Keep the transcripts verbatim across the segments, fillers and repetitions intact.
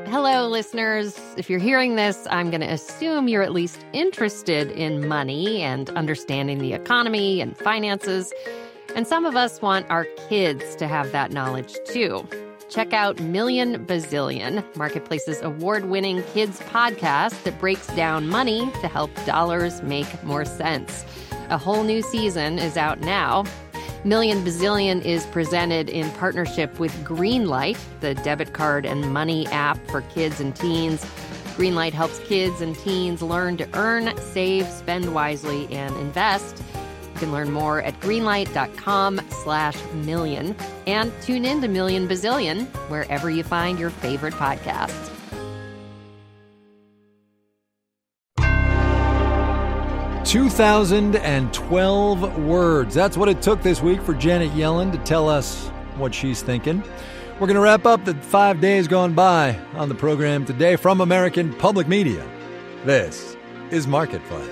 Hello, listeners. If you're hearing this, I'm going to assume you're at least interested in money and understanding the economy and finances. And some of us want our kids to have that knowledge, too. Check out Million Bazillion, Marketplace's award-winning kids podcast that breaks down money to help dollars make more sense. A whole new season is out now. Million Bazillion is presented in partnership with Greenlight, the debit card and money app for kids and teens. Greenlight helps kids and teens learn to earn, save, spend wisely, and invest. You can learn more at greenlight.com slash million. And tune in to Million Bazillion wherever you find your favorite podcasts. two thousand twelve words. That's what it took this week for Janet Yellen to tell us what she's thinking. We're going to wrap up the five days gone by on the program today from American Public Media. This is Marketplace.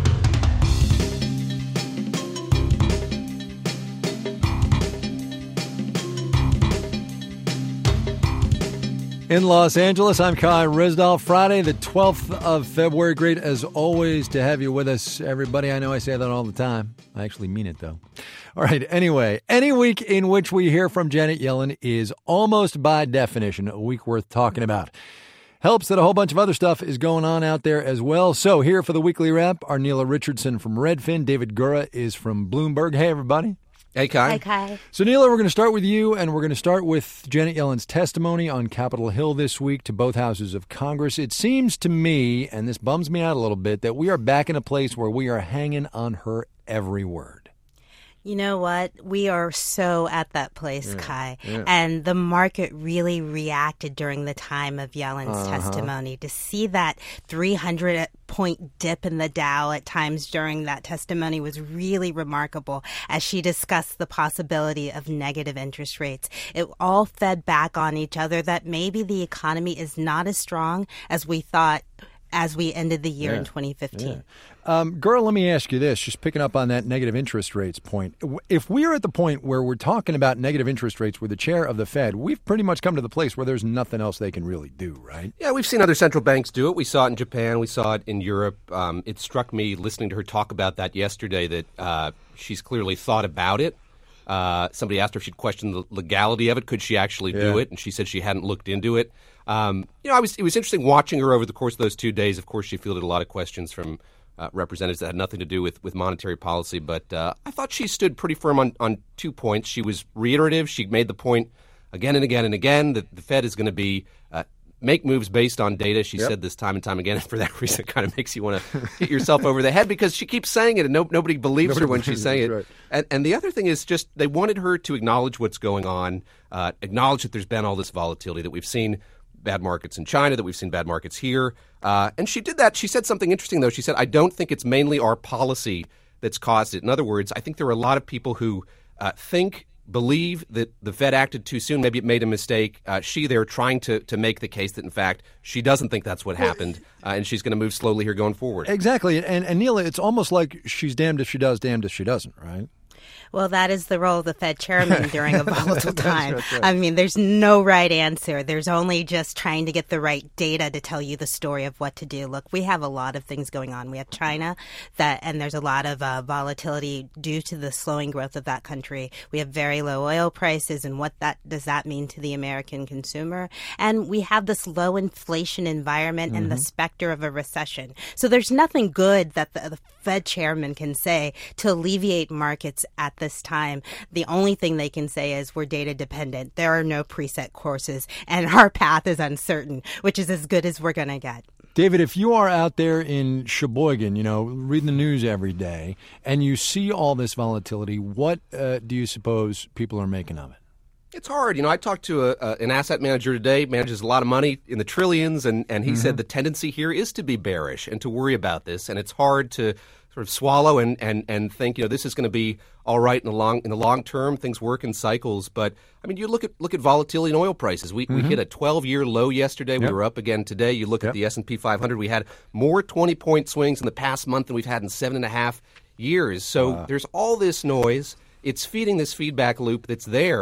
In Los Angeles, I'm Kai Risdall. Friday, the twelfth of February. Great, as always, to have you with us, everybody. I know I say that all the time. I actually mean it, though. All right, anyway, any week in which we hear from Janet Yellen is almost by definition a week worth talking about. Helps that a whole bunch of other stuff is going on out there as well. So here for the weekly wrap are Neela Richardson from Redfin. David Gura is from Bloomberg. Hey, everybody. Hey, Kai. Hi, Kai. So, Neela, we're going to start with you, and we're going to start with Janet Yellen's testimony on Capitol Hill this week to both houses of Congress. It seems to me, and this bums me out a little bit, that we are back in a place where we are hanging on her every word. You know what? We are so at that place, Yeah, Kai. yeah. And the market really reacted during the time of Yellen's Uh-huh. testimony. To see that three hundred point dip in the Dow at times during that testimony was really remarkable as she discussed the possibility of negative interest rates. It all fed back on each other that maybe the economy is not as strong as we thought as we ended the year Yeah. in twenty fifteen. Yeah. Um, girl, let me ask you this, just picking up on that negative interest rates point. If we're at the point where we're talking about negative interest rates with the chair of the Fed, we've pretty much come to the place where there's nothing else they can really do, right? Yeah, we've seen other central banks do it. We saw it in Japan. We saw it in Europe. Um, it struck me listening to her talk about that yesterday that uh, she's clearly thought about it. Uh, somebody asked her if she'd questioned the legality of it. Could she actually do Yeah. it? And she said she hadn't looked into it. Um, you know, I was it was interesting watching her over the course of those two days. Of course, she fielded a lot of questions from uh, representatives that had nothing to do with, with monetary policy. But uh, I thought she stood pretty firm on, on two points. She was reiterative. She made the point again and again and again that the Fed is going to be uh, make moves based on data. She Yep. said this time and time again. And for that reason, it kind of makes you want to hit yourself over the head because she keeps saying it and no, nobody believes Nobody her when believes she's saying it, it. right. And, and the other thing is just they wanted her to acknowledge what's going on, uh, acknowledge that there's been all this volatility, that we've seen bad markets in China, that we've seen bad markets here. Uh, and she did that. She said something interesting, though. She said, I don't think it's mainly our policy that's caused it. In other words, I think there are a lot of people who uh, think, believe that the Fed acted too soon. Maybe it made a mistake. Uh, she there trying to, to make the case that, in fact, she doesn't think that's what happened, uh, and she's going to move slowly here going forward. Exactly. And, and Neela, it's almost like she's damned if she does, damned if she doesn't, right? Well, that is the role of the Fed chairman during a volatile time. That's right. I mean, there's no right answer. There's only just trying to get the right data to tell you the story of what to do. Look, we have a lot of things going on. We have China, that, and there's a lot of uh, volatility due to the slowing growth of that country. We have very low oil prices, and what that does that mean to the American consumer? And we have this low inflation environment and the specter of a recession. So there's nothing good that the, the Fed chairman can say to alleviate markets at this time. The only thing they can say is we're data dependent. There are no preset courses, and our path is uncertain, which is as good as we're going to get. David, if you are out there in Sheboygan, you know, reading the news every day, and you see all this volatility, what uh, do you suppose people are making of it? It's hard. You know, I talked to a, a, an asset manager today, manages a lot of money in the trillions, and, and he mm-hmm. said the tendency here is to be bearish and to worry about this. And it's hard to sort of swallow and, and, and think, you know, this is going to be all right in the long in the long term. Things work in cycles. But, I mean, you look at look at volatility in oil prices. We, mm-hmm. we hit a twelve-year low yesterday. Yep. We were up again today. You look yep. at the S and P five hundred. We had more twenty-point swings in the past month than we've had in seven and a half years. So wow. there's all this noise. It's feeding this feedback loop that's there.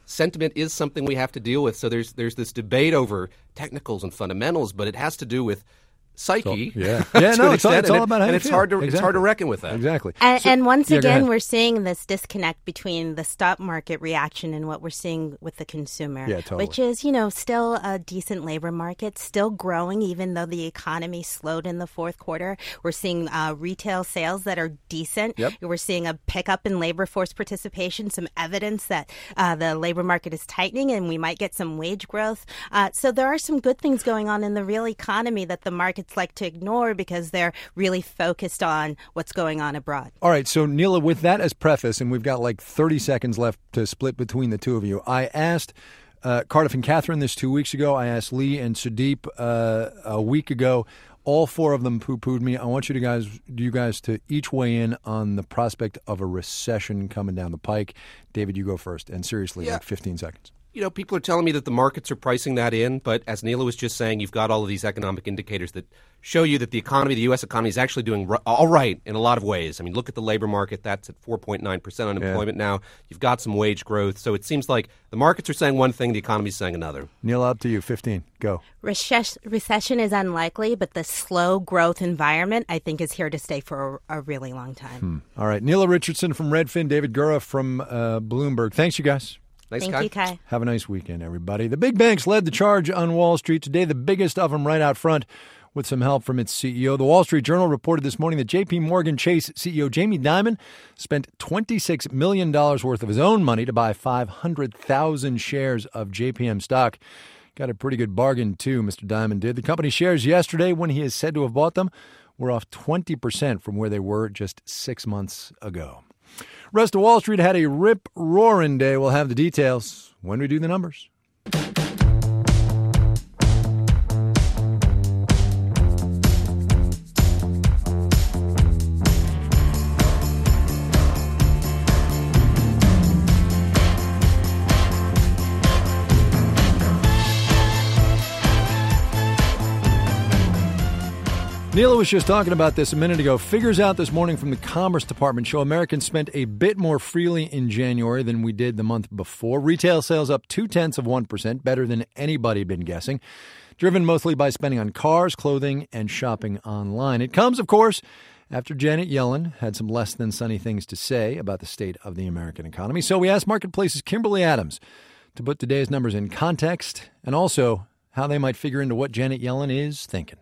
sentiment is something we have to deal with. So there's there's this debate over technicals and fundamentals, but it has to do with psyche. So, yeah, yeah, no, it's all, it's all about how and you it's feel. hard to exactly. it's hard to reckon with that. Exactly. And, so, and once yeah, again, we're seeing this disconnect between the stock market reaction and what we're seeing with the consumer, yeah, totally. which is, you know, still a decent labor market, still growing, even though the economy slowed in the fourth quarter. We're seeing uh, retail sales that are decent. Yep. We're seeing a pickup in labor force participation, some evidence that uh, the labor market is tightening, and we might get some wage growth. Uh, so there are some good things going on in the real economy that the markets like to ignore because they're really focused on what's going on abroad. All right, so Neela, with that as preface, and we've got like thirty seconds left to split between the two of you, I asked uh, Cardiff and Catherine this two weeks ago. I asked Lee and Sudeep uh, a week ago. All four of them poo-pooed me. I want you to guys, you guys to each weigh in on the prospect of a recession coming down the pike. David, you go first, and seriously, Yeah. like fifteen seconds. You know, people are telling me that the markets are pricing that in, but as Neela was just saying, you've got all of these economic indicators that show you that the economy, the U S economy, is actually doing r- all right in a lot of ways. I mean, look at the labor market. That's at four point nine percent unemployment yeah. now. You've got some wage growth. So it seems like the markets are saying one thing, the economy's saying another. Neela, up to you. fifteen. Go. Recess- recession is unlikely, but the slow growth environment, I think, is here to stay for a, a really long time. Hmm. All right. Neela Richardson from Redfin, David Gura from uh, Bloomberg. Thanks, you guys. Nice Thank guy. you, Kai. Have a nice weekend, everybody. The big banks led the charge on Wall Street today, the biggest of them right out front with some help from its C E O. The Wall Street Journal reported this morning that J P. Morgan Chase C E O Jamie Dimon spent twenty-six million dollars worth of his own money to buy five hundred thousand shares of J P M stock. Got a pretty good bargain, too, Mister Dimon did. The company shares yesterday, when he is said to have bought them, were off twenty percent from where they were just six months ago. Rest of Wall Street had a rip-roaring day. We'll have the details when we do the numbers. Neela was just talking about this a minute ago. Figures out this morning from the Commerce Department show Americans spent a bit more freely in January than we did the month before. Retail sales up two-tenths of one percent, better than anybody had been guessing, driven mostly by spending on cars, clothing, and shopping online. It comes, of course, after Janet Yellen had some less than sunny things to say about the state of the American economy. So we asked Marketplace's Kimberly Adams to put today's numbers in context and also how they might figure into what Janet Yellen is thinking.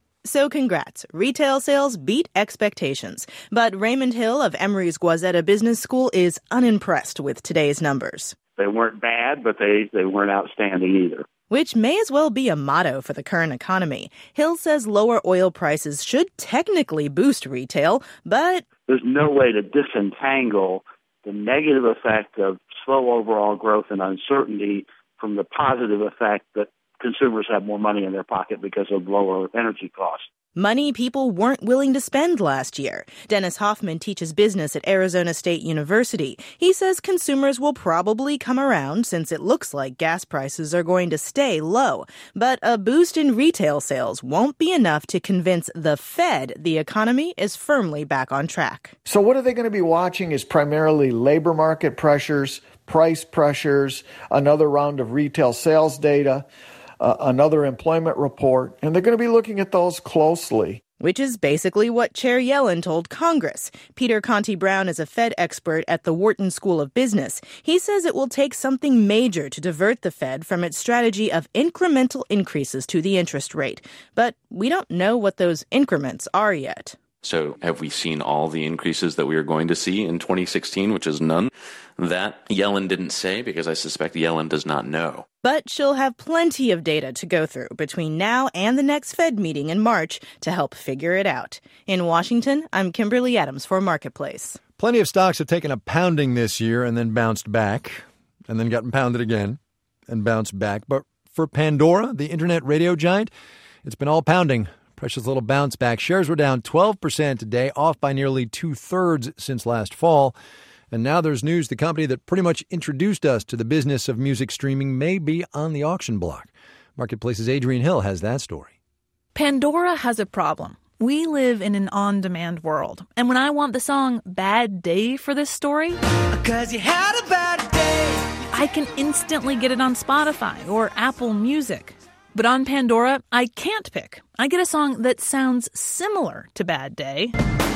So congrats. Retail sales beat expectations. But Raymond Hill of Emory's Guazetta Business School is unimpressed with today's numbers. They weren't bad, but they, they weren't outstanding either. Which may as well be a motto for the current economy. Hill says lower oil prices should technically boost retail, but there's no way to disentangle the negative effect of slow overall growth and uncertainty from the positive effect that consumers have more money in their pocket because of lower energy costs. Money people weren't willing to spend last year. Dennis Hoffman teaches business at Arizona State University. He says consumers will probably come around since it looks like gas prices are going to stay low. But a boost in retail sales won't be enough to convince the Fed the economy is firmly back on track. So what are they going to be watching is primarily labor market pressures, price pressures, another round of retail sales data, Uh, another employment report, and they're going to be looking at those closely. Which is basically what Chair Yellen told Congress. Peter Conti Brown is a Fed expert at the Wharton School of Business. He says it will take something major to divert the Fed from its strategy of incremental increases to the interest rate. But we don't know what those increments are yet. So have we seen all the increases that we are going to see in twenty sixteen, which is none? That Yellen didn't say because I suspect Yellen does not know. But she'll have plenty of data to go through between now and the next Fed meeting in March to help figure it out. In Washington, I'm Kimberly Adams for Marketplace. Plenty of stocks have taken a pounding this year and then bounced back and then gotten pounded again and bounced back. But for Pandora, the internet radio giant, it's been all pounding. Precious little bounce back. Shares were down twelve percent today, off by nearly two-thirds since last fall. And now there's news the company that pretty much introduced us to the business of music streaming may be on the auction block. Marketplace's Adrienne Hill has that story. Pandora has a problem. We live in an on-demand world. And when I want the song Bad Day for this story, 'Cause you had a bad day, I can instantly get it on Spotify or Apple Music. But on Pandora, I can't pick. I get a song that sounds similar to Bad Day.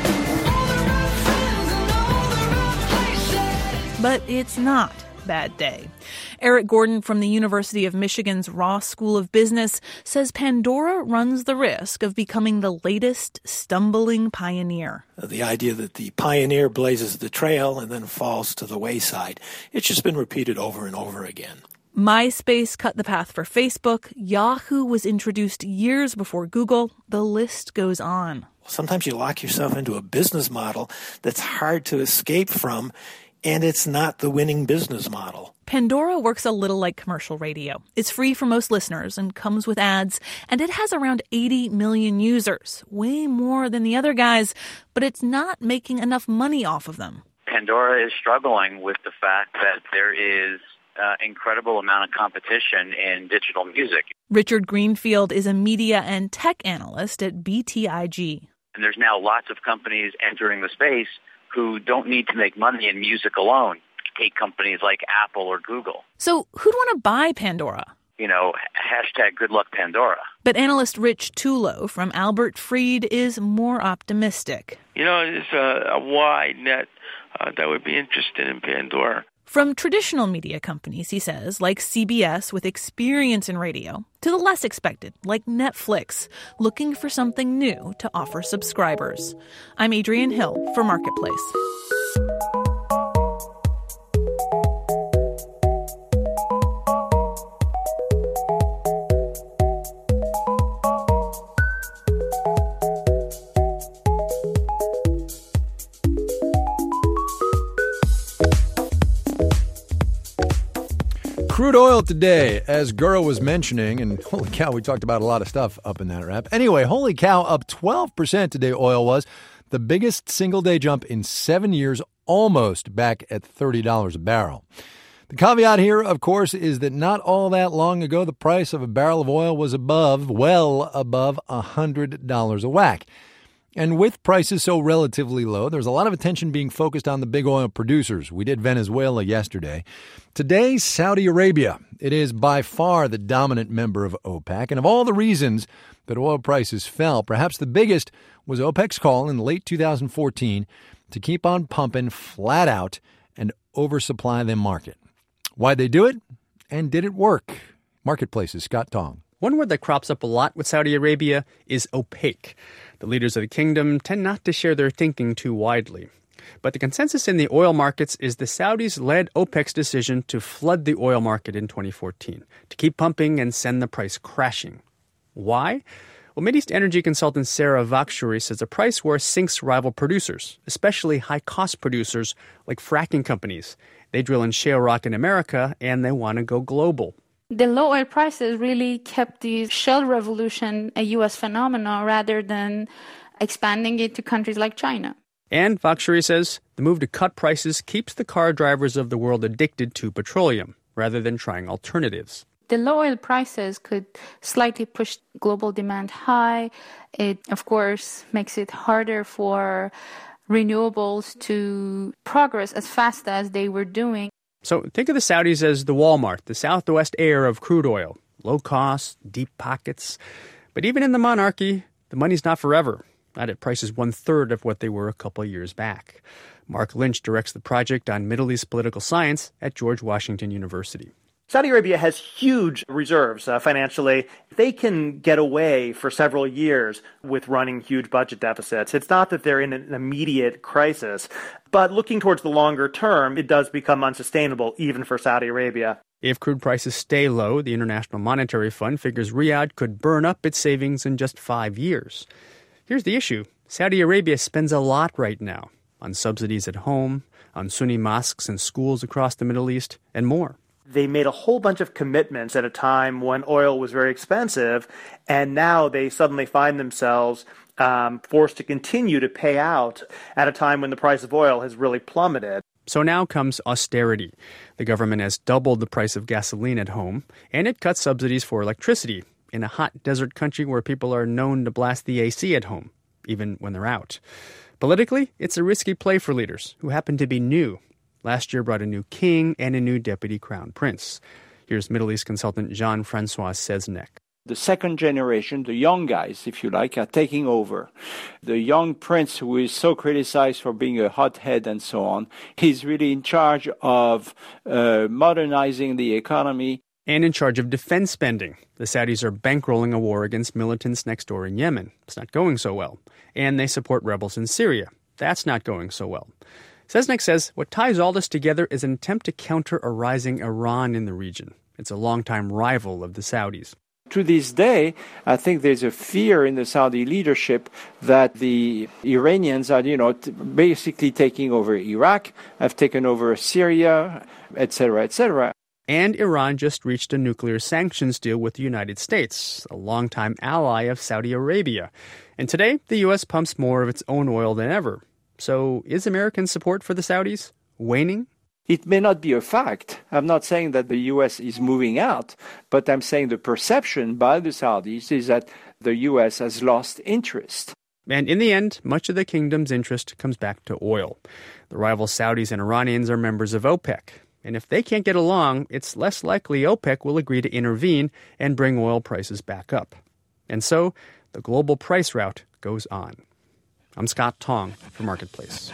But it's not Bad Day. Eric Gordon from the University of Michigan's Ross School of Business says Pandora runs the risk of becoming the latest stumbling pioneer. The idea that the pioneer blazes the trail and then falls to the wayside. It's just been repeated over and over again. MySpace cut the path for Facebook. Yahoo was introduced years before Google. The list goes on. Sometimes you lock yourself into a business model that's hard to escape from, and it's not the winning business model. Pandora works a little like commercial radio. It's free for most listeners and comes with ads, and it has around eighty million users, way more than the other guys, but it's not making enough money off of them. Pandora is struggling with the fact that there is uh, incredible amount of competition in digital music. Richard Greenfield is a media and tech analyst at B T I G. And there's now lots of companies entering the space who don't need to make money in music alone. Take companies like Apple or Google. So who'd want to buy Pandora? You know, hashtag good luck Pandora. But analyst Rich Tulo from Albert Freed is more optimistic. You know, there's a, a wide net uh, that would be interested in Pandora. From traditional media companies, he says, like C B S with experience in radio, to the less expected, like Netflix, looking for something new to offer subscribers. I'm Adrienne Hill for Marketplace. Crude oil today, as Gura was mentioning, and holy cow, we talked about a lot of stuff up in that wrap. Anyway, holy cow, up twelve percent today oil was. The biggest single-day jump in seven years, almost back at thirty dollars a barrel. The caveat here, of course, is that not all that long ago, the price of a barrel of oil was above, well above one hundred dollars a whack. And with prices so relatively low, there's a lot of attention being focused on the big oil producers. We did Venezuela yesterday. Today, Saudi Arabia. It is by far the dominant member of OPEC. And of all the reasons that oil prices fell, perhaps the biggest was OPEC's call in late two thousand fourteen to keep on pumping flat out and oversupply the market. Why'd they do it? And did it work? Marketplace's Scott Tong. One word that crops up a lot with Saudi Arabia is opaque. The leaders of the kingdom tend not to share their thinking too widely. But the consensus in the oil markets is the Saudis led OPEC's decision to flood the oil market in twenty fourteen, to keep pumping and send the price crashing. Why? Well, Mideast energy consultant Sarah Vakshuri says the price war sinks rival producers, especially high-cost producers like fracking companies. They drill in shale rock in America, and they want to go global. The low oil prices really kept the shale revolution a U S phenomenon rather than expanding it to countries like China. And Vakshuri says the move to cut prices keeps the car drivers of the world addicted to petroleum rather than trying alternatives. The low oil prices could slightly push global demand high. It, of course, makes it harder for renewables to progress as fast as they were doing. So think of the Saudis as the Walmart, the southwest heir of crude oil. Low cost, deep pockets. But even in the monarchy, the money's not forever. Not at prices one-third of what they were a couple of years back. Mark Lynch directs the project on Middle East political science at George Washington University. Saudi Arabia has huge reserves uh, financially. They can get away for several years with running huge budget deficits. It's not that they're in an immediate crisis, but looking towards the longer term, it does become unsustainable even for Saudi Arabia. If crude prices stay low, the International Monetary Fund figures Riyadh could burn up its savings in just five years. Here's the issue. Saudi Arabia spends a lot right now on subsidies at home, on Sunni mosques and schools across the Middle East, and more. They made a whole bunch of commitments at a time when oil was very expensive, and now they suddenly find themselves um, forced to continue to pay out at a time when the price of oil has really plummeted. So now comes austerity. The government has doubled the price of gasoline at home, and it cuts subsidies for electricity in a hot desert country where people are known to blast the A C at home, even when they're out. Politically, it's a risky play for leaders who happen to be new. Last year brought a new king and a new deputy crown prince. Here's Middle East consultant Jean-Francois Seznek. The second generation, the young guys, if you like, are taking over. The young prince, who is so criticized for being a hothead and so on, he's really in charge of uh, modernizing the economy. And in charge of defense spending. The Saudis are bankrolling a war against militants next door in Yemen. It's not going so well. And they support rebels in Syria. That's not going so well. Seznek says what ties all this together is an attempt to counter a rising Iran in the region. It's a longtime rival of the Saudis. To this day, I think there's a fear in the Saudi leadership that the Iranians are, you know, t- basically taking over Iraq, have taken over Syria, et cetera, et cetera. And Iran just reached a nuclear sanctions deal with the United States, a longtime ally of Saudi Arabia. And today, the U S pumps more of its own oil than ever. So is American support for the Saudis waning? It may not be a fact. I'm not saying that the U S is moving out, but I'm saying the perception by the Saudis is that the U S has lost interest. And in the end, much of the kingdom's interest comes back to oil. The rival Saudis and Iranians are members of OPEC. And if they can't get along, it's less likely OPEC will agree to intervene and bring oil prices back up. And so, the global price rout goes on. I'm Scott Tong for Marketplace.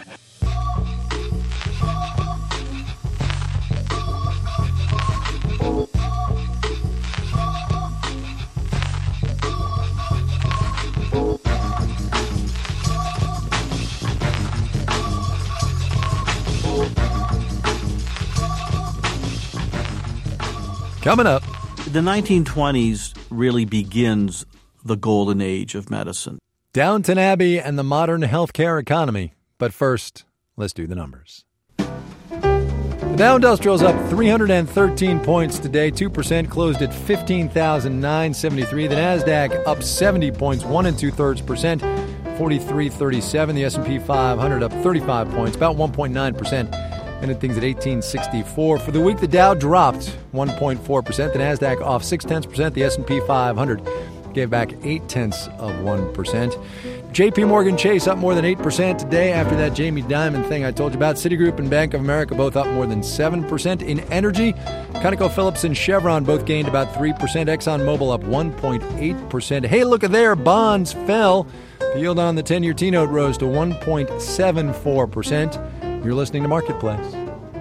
Coming up. The nineteen twenties really begins the golden age of medicine. Downton Abbey and the modern healthcare economy. But first, let's do the numbers. The Dow Industrial's up three hundred thirteen points today, two percent, closed at fifteen thousand nine hundred seventy-three. The NASDAQ up seventy points, one and two-thirds percent, forty-three thirty-seven. The S and P five hundred up thirty-five points, about one point nine percent. Ended things at eighteen sixty-four. For the week, the Dow dropped one point four percent. The NASDAQ off six tenths percent. The S and P five hundred gave back eight tenths of one percent. J P Morgan Chase up more than eight percent today after that Jamie Dimon thing I told you about. Citigroup and Bank of America both up more than seven percent. In energy, ConocoPhillips and Chevron both gained about three percent. ExxonMobil up one point eight percent. Hey, look at there, bonds fell. The yield on the ten-year T-note rose to one point seven four percent. You're listening to Marketplace.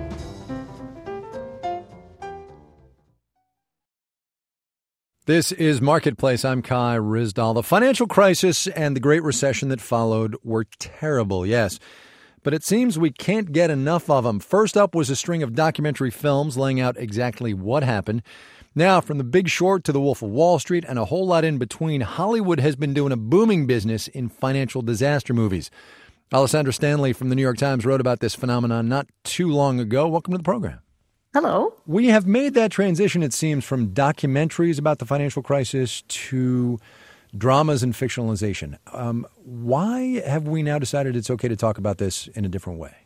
This is Marketplace. I'm Kai Ryssdal. The financial crisis and the Great Recession that followed were terrible, yes. But it seems we can't get enough of them. First up was a string of documentary films laying out exactly what happened. Now, from The Big Short to The Wolf of Wall Street and a whole lot in between, Hollywood has been doing a booming business in financial disaster movies. Alessandra Stanley from the New York Times wrote about this phenomenon not too long ago. Welcome to the program. Hello. We have made that transition, it seems, from documentaries about the financial crisis to dramas and fictionalization. Um, why have we now decided it's okay to talk about this in a different way?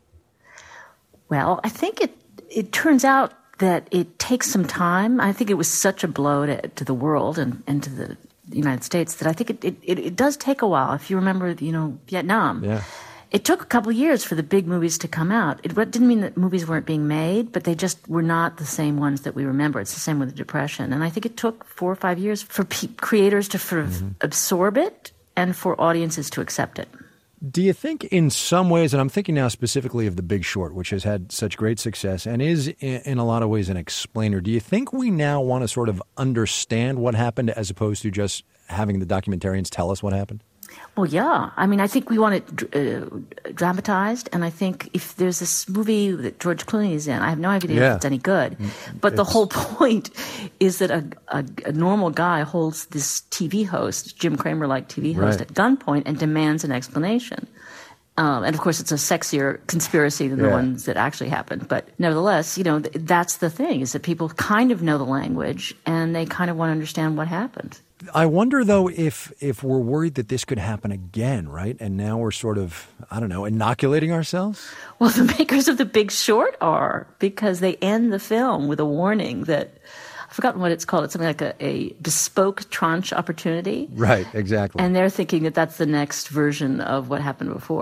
Well, I think it it turns out that it takes some time. I think it was such a blow to, to the world and, and to the United States that I think it, it, it does take a while. If you remember, you know, Vietnam. Yeah. It took a couple of years for the big movies to come out. It didn't mean that movies weren't being made, but they just were not the same ones that we remember. It's the same with the Depression. And I think it took four or five years for pe- creators to sort of mm-hmm. absorb it and for audiences to accept it. Do you think in some ways, and I'm thinking now specifically of The Big Short, which has had such great success and is in a lot of ways an explainer, do you think we now want to sort of understand what happened as opposed to just having the documentarians tell us what happened? Well, yeah. I mean, I think we want it uh, dramatized, and I think if there's this movie that George Clooney is in, I have no idea yeah. if it's any good. But it's... the whole point is that a, a, a normal guy holds this T V host, Jim Cramer-like T V host, right. at gunpoint and demands an explanation. Um, and, of course, it's a sexier conspiracy than yeah. the ones that actually happened. But nevertheless, you know, th- that's the thing, is that people kind of know the language, and they kind of want to understand what happened. I wonder, though, if if we're worried that this could happen again, right? And now we're sort of, I don't know, inoculating ourselves? Well, the makers of The Big Short are, because they end the film with a warning that, I've forgotten what it's called. It's something like a, a bespoke tranche opportunity. Right, exactly. And they're thinking that that's the next version of what happened before.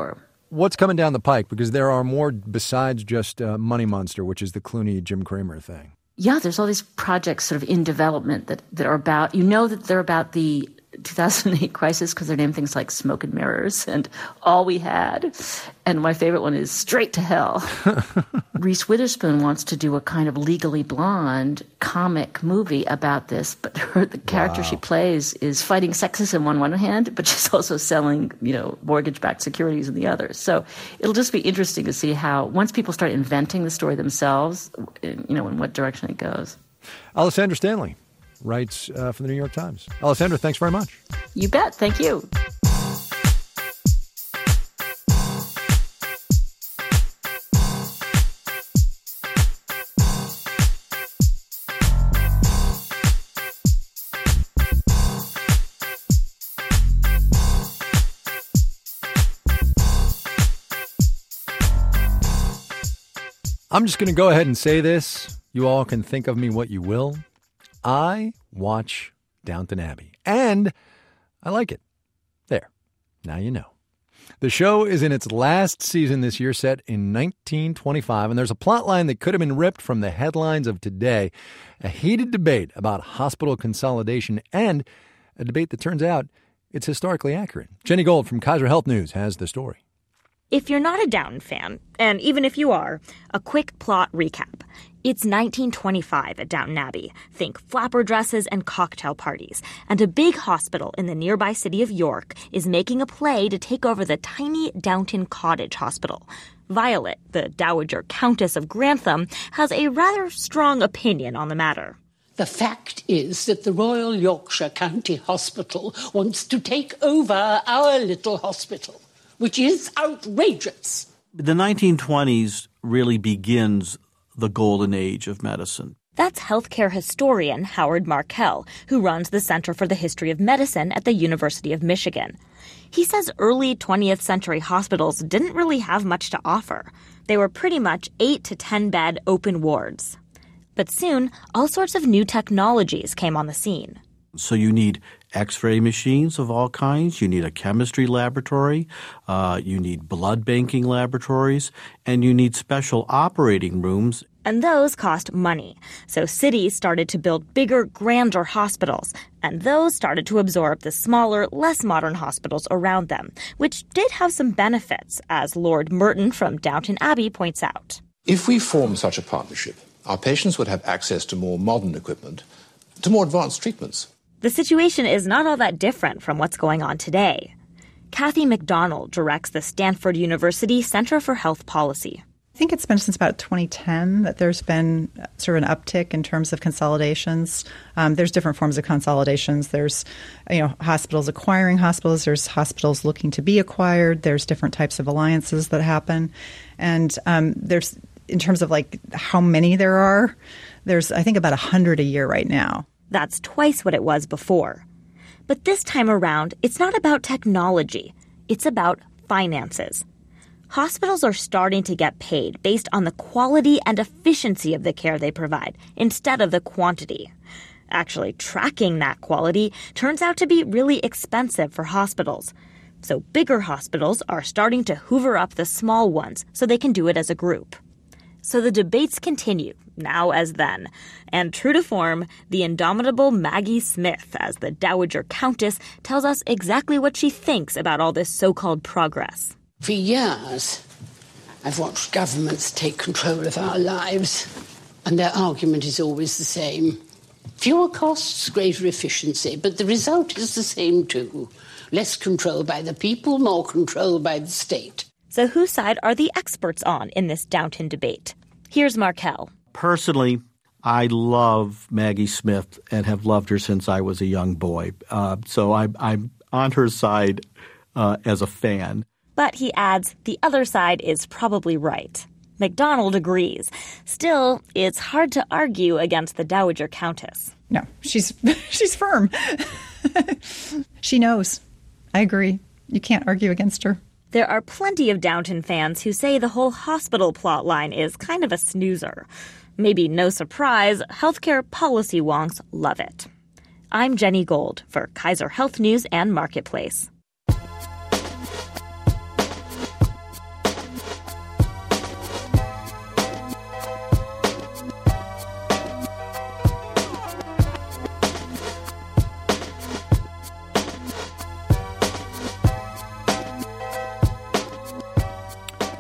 what's coming down the pike? Because there are more besides just uh, Money Monster, which is the Clooney, Jim Cramer thing. Yeah, there's all these projects sort of in development that, that are about, you know that they're about the two thousand eight crisis because they're named things like Smoke and Mirrors and All We Had. And my favorite one is Straight to Hell. Reese Witherspoon wants to do a kind of Legally Blonde comic movie about this, but her, the character wow. she plays is fighting sexism on one hand, but she's also selling, you know, mortgage-backed securities on the other. So it'll just be interesting to see how, once people start inventing the story themselves, you know, in what direction it goes. Alessandra Stanley writes uh, for the New York Times. Alessandra, thanks very much. You bet. Thank you. I'm just going to go ahead and say this. You all can think of me what you will. I watch Downton Abbey, and I like it. There. Now you know. The show is in its last season this year, set in nineteen twenty-five, and there's a plot line that could have been ripped from the headlines of today. A heated debate about hospital consolidation, and a debate that turns out it's historically accurate. Jenny Gold from Kaiser Health News has the story. If you're not a Downton fan, and even if you are, a quick plot recap. It's nineteen twenty-five at Downton Abbey. Think flapper dresses and cocktail parties. And a big hospital in the nearby city of York is making a play to take over the tiny Downton Cottage Hospital. Violet, the Dowager Countess of Grantham, has a rather strong opinion on the matter. The fact is that the Royal Yorkshire County Hospital wants to take over our little hospital, which is outrageous. The nineteen twenties really begins the golden age of medicine. That's healthcare historian Howard Markel, who runs the Center for the History of Medicine at the University of Michigan. He says early twentieth century hospitals didn't really have much to offer. They were pretty much eight to ten bed open wards. But soon, all sorts of new technologies came on the scene. So you need X-ray machines of all kinds, you need a chemistry laboratory, uh, you need blood banking laboratories, and you need special operating rooms. And those cost money. So cities started to build bigger, grander hospitals, and those started to absorb the smaller, less modern hospitals around them, which did have some benefits, as Lord Merton from Downton Abbey points out. If we form such a partnership, our patients would have access to more modern equipment, to more advanced treatments. The situation is not all that different from what's going on today. Kathy McDonald directs the Stanford University Center for Health Policy. I think it's been since about twenty ten that there's been sort of an uptick in terms of consolidations. Um, there's different forms of consolidations. There's, you know, hospitals acquiring hospitals. There's hospitals looking to be acquired. There's different types of alliances that happen. And um, there's, in terms of like how many there are, there's, I think, about one hundred a year right now. That's twice what it was before. But this time around, it's not about technology. It's about finances. Hospitals are starting to get paid based on the quality and efficiency of the care they provide instead of the quantity. Actually, tracking that quality turns out to be really expensive for hospitals. So bigger hospitals are starting to hoover up the small ones so they can do it as a group. So the debates continue, now as then. And true to form, the indomitable Maggie Smith, as the Dowager Countess, tells us exactly what she thinks about all this so-called progress. For years, I've watched governments take control of our lives, and their argument is always the same. Fewer costs, greater efficiency, but the result is the same too. Less control by the people, more control by the state. So whose side are the experts on in this Downton debate? Here's Markel. Personally, I love Maggie Smith and have loved her since I was a young boy. Uh, so I, I'm on her side uh, as a fan. But he adds the other side is probably right. McDonald agrees. Still, it's hard to argue against the Dowager Countess. No, she's she's firm. She knows. I agree. You can't argue against her. There are plenty of Downton fans who say the whole hospital plotline is kind of a snoozer. Maybe no surprise, healthcare policy wonks love it. I'm Jenny Gold for Kaiser Health News and Marketplace.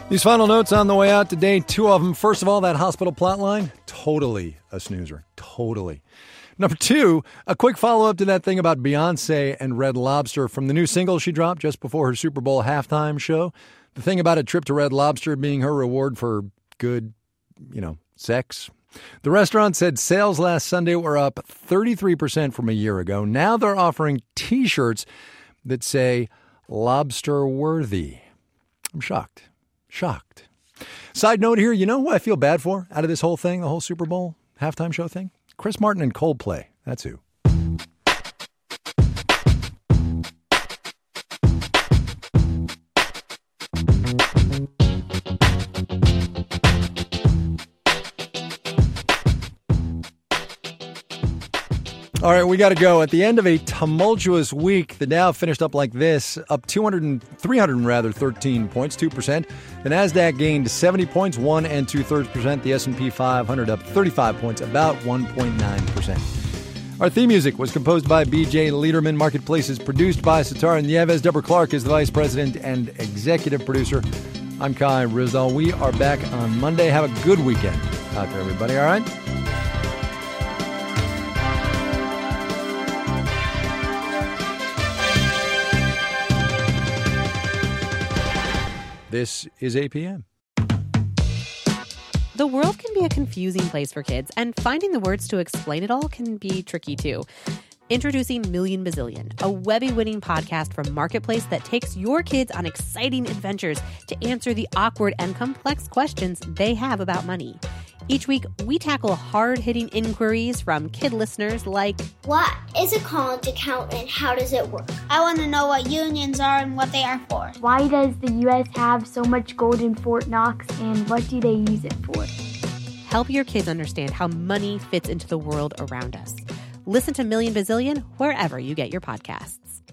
These final notes on the way out today, two of them. First of all, that hospital plotline, totally a snoozer. Totally. Number two, a quick follow-up to that thing about Beyonce and Red Lobster from the new single she dropped just before her Super Bowl halftime show. The thing about a trip to Red Lobster being her reward for good, you know, sex. The restaurant said sales last Sunday were up thirty-three percent from a year ago. Now they're offering T-shirts that say lobster worthy. I'm shocked. Shocked. Side note here, you know who I feel bad for out of this whole thing, the whole Super Bowl halftime show thing? Chris Martin and Coldplay. That's who. All right, we got to go. At the end of a tumultuous week, the Dow finished up like this, up two hundred, three hundred rather, thirteen points, two percent. The Nasdaq gained seventy points, one and two-thirds percent. The S and P five hundred up thirty-five points, about one point nine percent. Our theme music was composed by B J Liederman. Marketplace is produced by Satara Nieves. Deborah Clark is the vice president and executive producer. I'm Kai Ryssdal. We are back on Monday. Have a good weekend out there, everybody, all right? This is A P M. The world can be a confusing place for kids, and finding the words to explain it all can be tricky too. Introducing Million Bazillion, a Webby-winning podcast from Marketplace that takes your kids on exciting adventures to answer the awkward and complex questions they have about money. Each week, we tackle hard-hitting inquiries from kid listeners like, what is a college account and how does it work? I want to know what unions are and what they are for. Why does the U S have so much gold in Fort Knox and what do they use it for? Help your kids understand how money fits into the world around us. Listen to Million Bazillion wherever you get your podcasts.